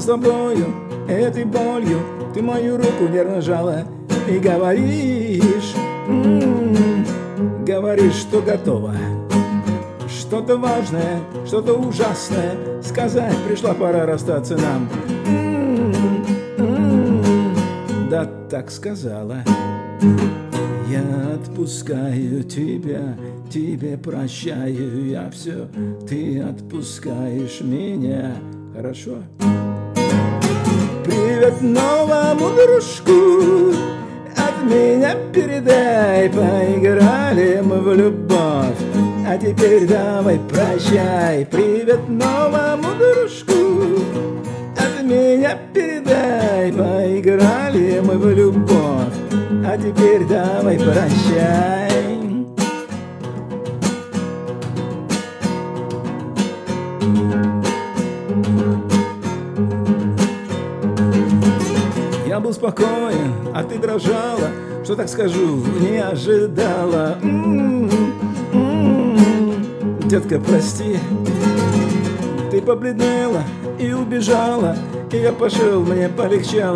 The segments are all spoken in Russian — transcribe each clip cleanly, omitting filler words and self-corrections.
с тобою, этой болью ты мою руку нервно жала и говоришь, говоришь, что готова. Что-то важное, что-то ужасное сказать, пришла пора расстаться нам. Да, так сказала. Я отпускаю тебя, тебе прощаю я все, ты отпускаешь меня. Хорошо? Привет новому дружку, от меня передай, поиграли мы в любовь, а теперь давай прощай. Привет новому дружку, от меня передай, поиграли мы в любовь, а теперь давай прощай. Я был спокоен, а ты дрожала, что так скажу, не ожидала. Детка, прости, ты побледнела и убежала, и я пошел, мне полегчало,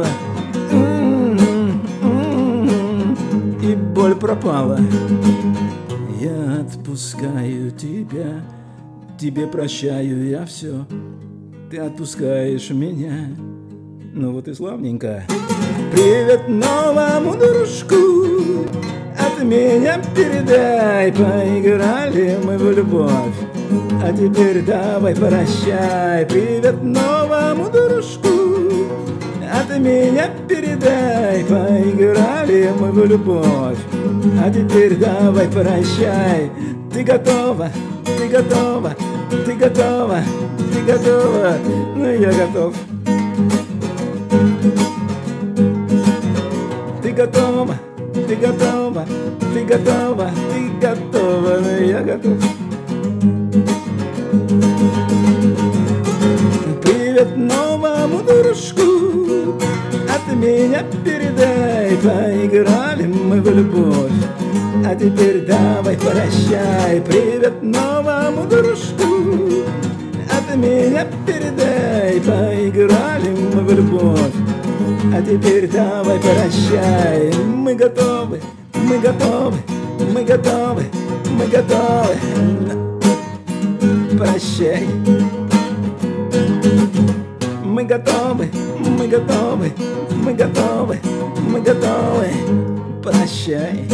и боль пропала. Я отпускаю тебя, тебе прощаю я все, ты отпускаешь меня. Ну вот и славненько. Привет новому дружку, от меня передай, поиграли мы в любовь, а теперь давай прощай. Привет новому дружку, от меня передай, поиграли мы в любовь, а теперь давай прощай. Ты готова, ты готова, ты готова, ты готова, ну я готов. Ты готова, ты готова, ты готова, ты готова, но я готов. Привет новому дружку, от меня передай, поиграли мы в любовь, а теперь давай прощай. Привет новому дружку, от меня передай, поиграли мы в любовь, а теперь давай прощай. Мы готовы, мы готовы, мы готовы, мы готовы. Прощай. Мы готовы, мы готовы, мы готовы, мы готовы. Прощай.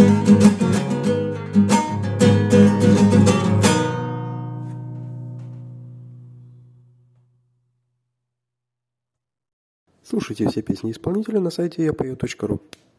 Слушайте все песни исполнителя на сайте yapeo.ru.